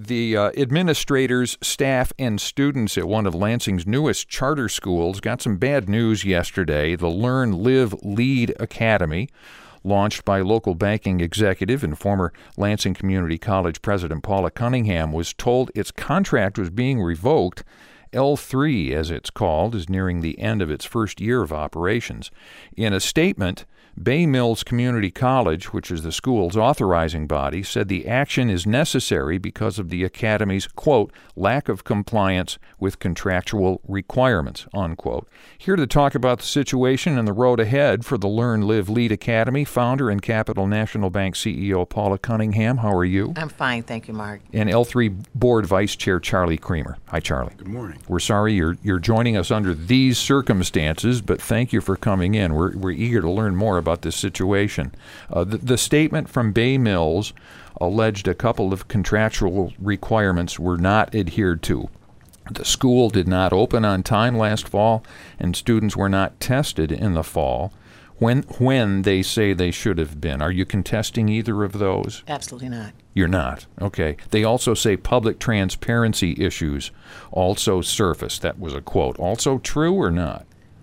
The administrators, staff, and students at one of Lansing's newest charter schools got some bad news yesterday. The Learn, Live, Lead Academy, launched by local banking executive and former Lansing Community College president Paula Cunningham, was told its contract was being revoked. L3, as it's called, is nearing the end of its first year of operations. In a statement, Bay Mills Community College, which is the school's authorizing body, said the action is necessary because of the academy's, quote, lack of compliance with contractual requirements, unquote. Here to talk about the situation and the road ahead for the Learn, Live, Lead Academy, founder and Capital National Bank CEO Paula Cunningham. How are you? I'm fine, thank you, Mark. And L3 Board Vice Chair Charlie Creamer. Hi, Charlie. Good morning. We're sorry you're joining us under these circumstances, but thank you for coming in. We're eager to learn more about this situation. The statement from Bay Mills alleged a couple of contractual requirements were not adhered to. The school did not open on time last fall, and students were not tested in the fall when they say they should have been. Are you contesting either of those? Absolutely not. You're not. Okay. They also say public transparency issues also surfaced. That was a quote. Also true or not?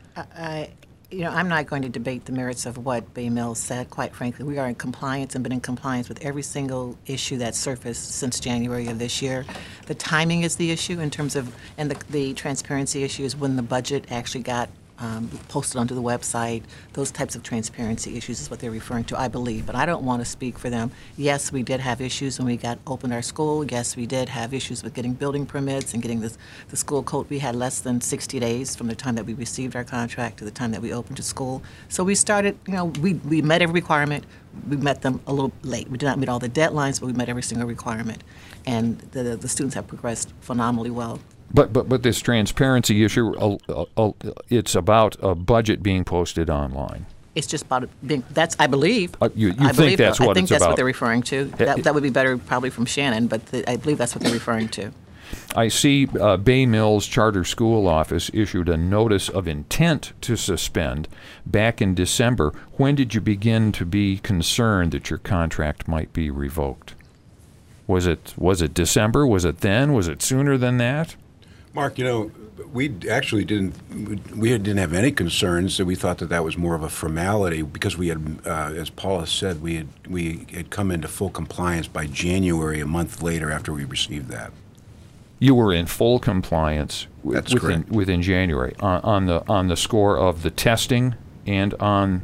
I'm not going to debate the merits of what Bay Mills said, quite frankly. We are in compliance and been in compliance with every single issue that surfaced since January of this year. The timing is the issue in terms of, and the transparency issue is when the budget actually got posted onto the website. Those types of transparency issues is what they're referring to, I believe. But I don't want to speak for them. Yes, we did have issues when we opened our school. Yes, we did have issues with getting building permits and getting the school code. We had less than 60 days from the time that we received our contract to the time that we opened the school. So we started, we met every requirement. We met them a little late. We did not meet all the deadlines, but we met every single requirement. And the students have progressed phenomenally well. But this transparency issue, it's about a budget being posted online. It's just about it being, that's, I believe. You think that's what it's about? I think that's what they're referring to. That would be better probably from Shannon, but I believe that's what they're referring to. I see Bay Mills Charter School Office issued a notice of intent to suspend back in December. When did you begin to be concerned that your contract might be revoked? Was it December? Was it then? Was it sooner than that? Mark, we actually didn't have any concerns. So we thought that was more of a formality because we had, as Paula said, we had come into full compliance by January, a month later after we received that. You were in full compliance within January on the score of the testing and on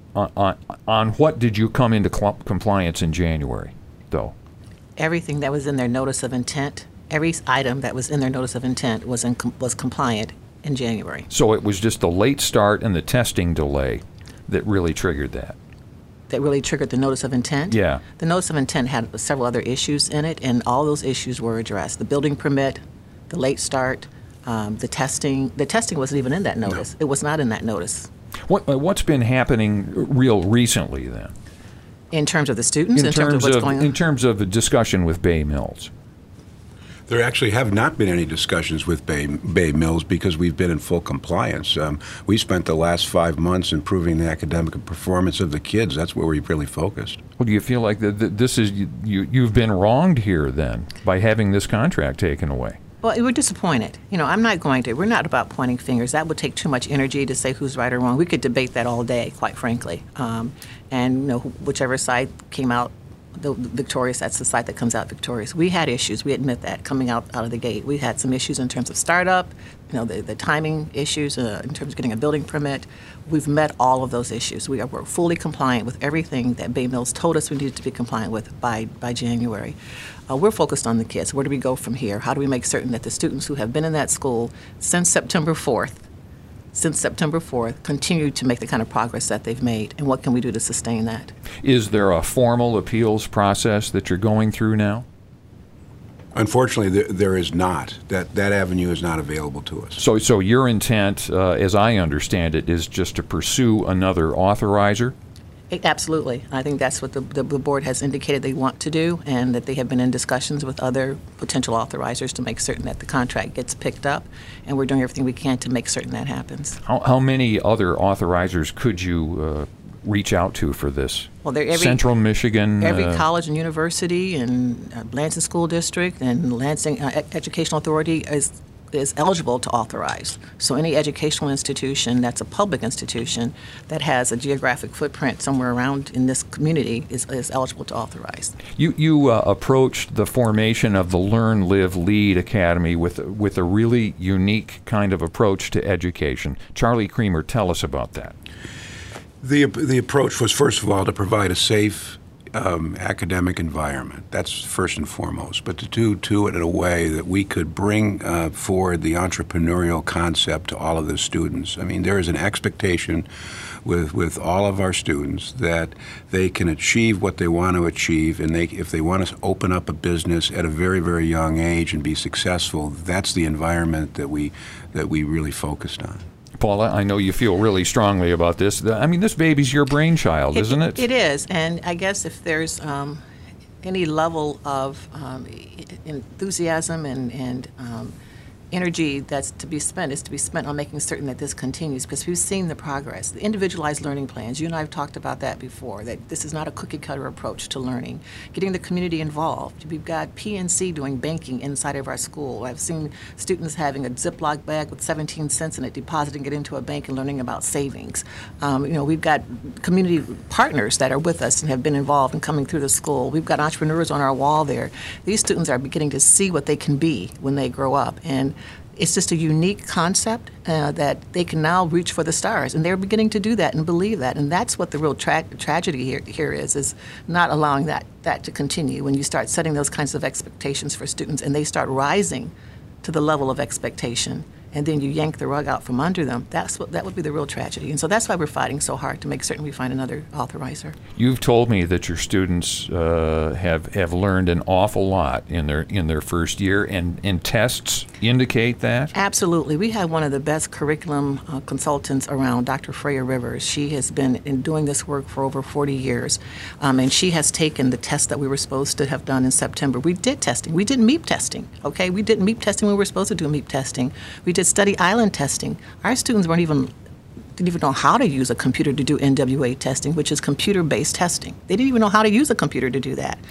what did you come into compliance in January, though? Everything that was in their notice of intent. Every item that was in their notice of intent was compliant in January. So it was just the late start and the testing delay that really triggered that? That really triggered the notice of intent? Yeah. The notice of intent had several other issues in it, and all those issues were addressed. The building permit, the late start, the testing. The testing wasn't even in that notice. No. It was not in that notice. What's been happening real recently then? In terms of the students? In terms of what's going on? In terms of a discussion with Bay Mills? There actually have not been any discussions with Bay Mills because we've been in full compliance. We spent the last 5 months improving the academic performance of the kids. That's where we've really focused. Well, do you feel like this is you've been wronged here then by having this contract taken away? Well, we're disappointed. We're not about pointing fingers. That would take too much energy to say who's right or wrong. We could debate that all day, quite frankly. And whichever side came out victorious, that's the side that comes out victorious. We had issues. We admit that coming out of the gate. We had some issues in terms of startup, the timing issues in terms of getting a building permit. We've met all of those issues. We're fully compliant with everything that Bay Mills told us we needed to be compliant with by January. We're focused on the kids. Where do we go from here? How do we make certain that the students who have been in that school since September 4th, continue to make the kind of progress that they've made, and what can we do to sustain that? Is there a formal appeals process that you're going through now? Unfortunately, there is not. That avenue is not available to us. So your intent, as I understand it, is just to pursue another authorizer? Absolutely. I think that's what the board has indicated they want to do, and that they have been in discussions with other potential authorizers to make certain that the contract gets picked up, and we're doing everything we can to make certain that happens. How many other authorizers could you reach out to for this? Well, they're Central Michigan. Every college and university and Lansing School District and Lansing Educational Authority is eligible to authorize. So any educational institution that's a public institution that has a geographic footprint somewhere around in this community is eligible to authorize. You approached the formation of the Learn, Live, Lead Academy with a really unique kind of approach to education. Charlie Creamer, tell us about that. The approach was, first of all, to provide a safe academic environment. That's first and foremost. But to do it in a way that we could bring forward the entrepreneurial concept to all of the students. I mean, there is an expectation with all of our students that they can achieve what they want to achieve, and if they want to open up a business at a very, very young age and be successful, that's the environment that we really focused on. Paula, I know you feel really strongly about this. I mean, this baby's your brainchild, isn't it? It is, and I guess if there's any level of enthusiasm and energy that's to be spent is to be spent on making certain that this continues, because we've seen the progress. The individualized learning plans, you and I have talked about that before, that this is not a cookie-cutter approach to learning. Getting the community involved. We've got PNC doing banking inside of our school. I've seen students having a Ziploc bag with 17 cents in it, depositing it into a bank and learning about savings. We've got community partners that are with us and have been involved in coming through the school. We've got entrepreneurs on our wall there. These students are beginning to see what they can be when they grow up, and it's just a unique concept that they can now reach for the stars, and they're beginning to do that and believe that. And that's what the real tragedy here is not allowing that to continue. When you start setting those kinds of expectations for students and they start rising to the level of expectation, and then you yank the rug out from under them, that would be the real tragedy. And so that's why we're fighting so hard to make certain we find another authorizer. You've told me that your students have learned an awful lot in their first year, and tests indicate that? Absolutely. We have one of the best curriculum consultants around, Dr. Freya Rivers. She has been doing this work for over 40 years, and she has taken the test that we were supposed to have done in September. We did testing. We did MEP testing, okay? We did MEP testing when we were supposed to do MEP testing. We did study island testing. Our students didn't even know how to use a computer to do NWA testing, which is computer-based testing. They didn't even know how to use a computer to do that.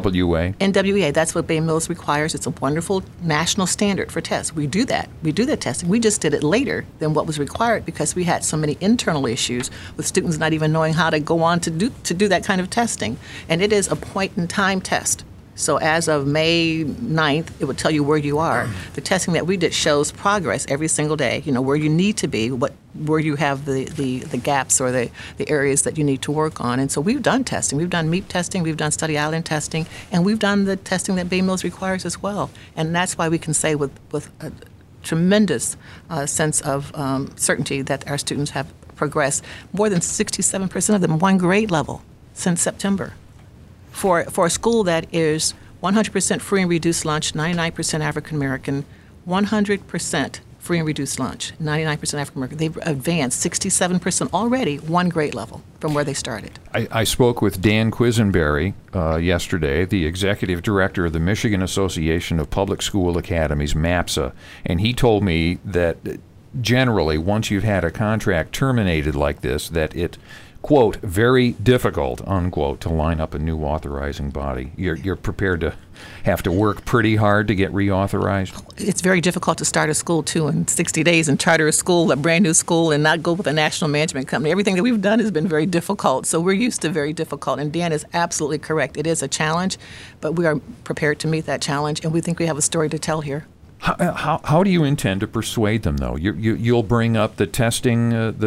NWA, that's what Bay Mills requires. It's a wonderful national standard for tests. We do that. We do that testing. We just did it later than what was required because we had so many internal issues with students not even knowing how to go on to do that kind of testing. And it is a point-in-time test. So as of May 9th, it would tell you where you are. The testing that we did shows progress every single day, where you need to be, where you have the gaps or the areas that you need to work on. And so we've done testing. We've done MEP testing, we've done study island testing, and we've done the testing that Bay Mills requires as well. And that's why we can say with a tremendous sense of certainty that our students have progressed. More than 67% of them one grade level since September. For a school that is 100% free and reduced lunch, 99% African American, 100% free and reduced lunch, 99% African American, they've advanced 67% already one grade level from where they started. I spoke with Dan Quisenberry yesterday, the executive director of the Michigan Association of Public School Academies, MAPSA, and he told me that generally, once you've had a contract terminated like this, that it, quote, very difficult, unquote, to line up a new authorizing body. You're prepared to have to work pretty hard to get reauthorized? It's very difficult to start a school, too, in 60 days and charter a school, a brand new school, and not go with a national management company. Everything that we've done has been very difficult, so we're used to very difficult. And Dan is absolutely correct. It is a challenge, but we are prepared to meet that challenge, and we think we have a story to tell here. How do you intend to persuade them, though? You'll bring up the testing, the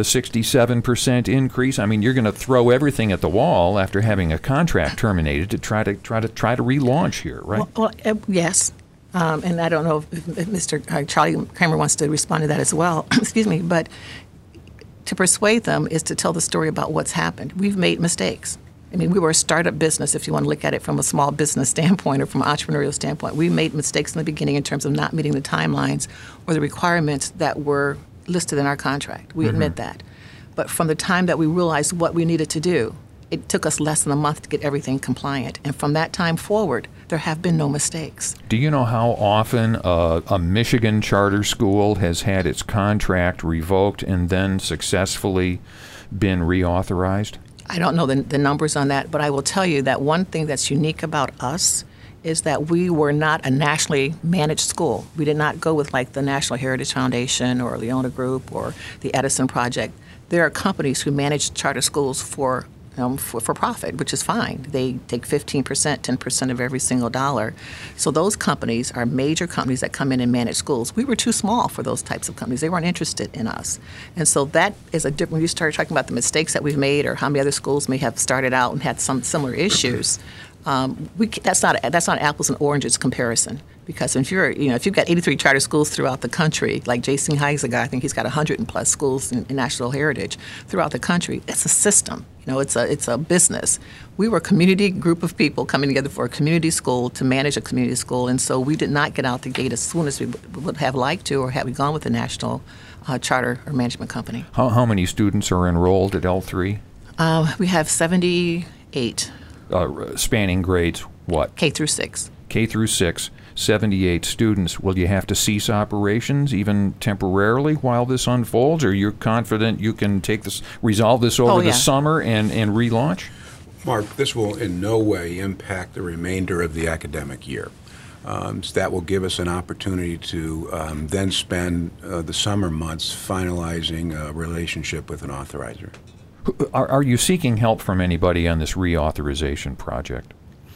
67% increase. I mean, you're going to throw everything at the wall after having a contract terminated to try to relaunch here, right? Well, yes, and I don't know if Mr. Charlie Creamer wants to respond to that as well. Excuse me, but to persuade them is to tell the story about what's happened. We've made mistakes. I mean, we were a startup business, if you want to look at it from a small business standpoint or from an entrepreneurial standpoint. We made mistakes in the beginning in terms of not meeting the timelines or the requirements that were listed in our contract. We admit that. But from the time that we realized what we needed to do, it took us less than a month to get everything compliant. And from that time forward, there have been no mistakes. Do you know how often a Michigan charter school has had its contract revoked and then successfully been reauthorized? I don't know the numbers on that, but I will tell you that one thing that's unique about us is that we were not a nationally managed school. We did not go with like the National Heritage Foundation or Leona Group or the Edison Project. There are companies who manage charter schools for profit, which is fine. They take 15%, 10% of every single dollar. So those companies are major companies that come in and manage schools. We were too small for those types of companies. They weren't interested in us. And so that is a different, when you start talking about the mistakes that we've made or how many other schools may have started out and had some similar issues, that's not apples and oranges comparison. Because if you've got 83 charter schools throughout the country, like Jason Heisiger, I think he's got 100 and plus schools in National Heritage throughout the country. It's a system. It's a business. We were a community group of people coming together for a community school to manage a community school, and so we did not get out the gate as soon as we would have liked to, or had we gone with a national charter or management company. How many students are enrolled at L3? We have 78. Spanning grades what? K through 6. K through 6, 78 students. Will you have to cease operations even temporarily while this unfolds, or you're confident you can resolve this over the summer and relaunch? Mark, this will in no way impact the remainder of the academic year. So that will give us an opportunity to then spend the summer months finalizing a relationship with an authorizer. Are you seeking help from anybody on this reauthorization project?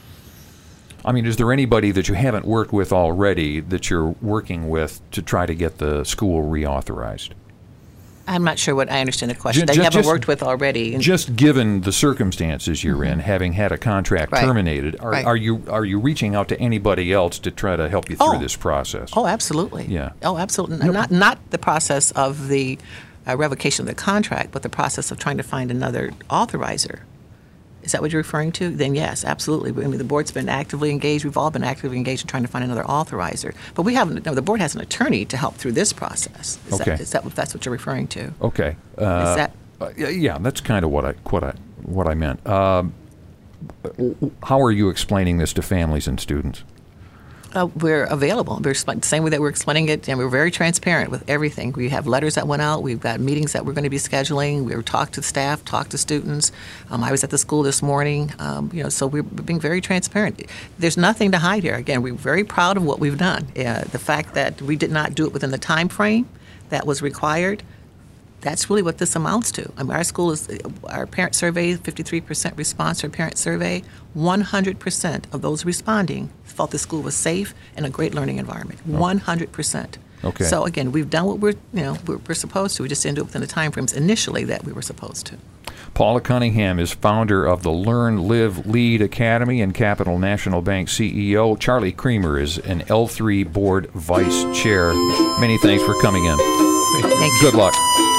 I mean, is there anybody that you haven't worked with already that you're working with to try to get the school reauthorized? I'm not sure what I understand the question. That you haven't worked with already. Just given the circumstances you're in, having had a contract terminated, are you reaching out to anybody else to try to help you through this process? Oh, absolutely. Yeah. Oh, absolutely. Not the process of the revocation of the contract, but the process of trying to find another authorizer. Is that what you're referring to? Then yes, absolutely. I mean, the board's been actively engaged. We've all been actively engaged in trying to find another authorizer. But we haven't. No, the board has an attorney to help through this process. Is that if that's what you're referring to? Okay. Yeah, that's kind of what I meant. How are you explaining this to families and students? We're available. We're the same way that we're explaining it, and we're very transparent with everything. We have letters that went out. We've got meetings that we're going to be scheduling. We've talked to staff, talked to students. I was at the school this morning. So we're being very transparent. There's nothing to hide here. Again, we're very proud of what we've done. The fact that we did not do it within the time frame that was required, that's really what this amounts to. I mean, our parent survey, 53% response to our parent survey. 100% of those responding felt the school was safe and a great learning environment. 100%. Okay. So again, we've done what we're supposed to. We just didn't do it within the time frames initially that we were supposed to. Paula Cunningham is founder of the Learn, Live, Lead Academy and Capital National Bank CEO. Charlie Creamer is an L3 board vice chair. Many thanks for coming in. Thank you. Thank you. Good luck.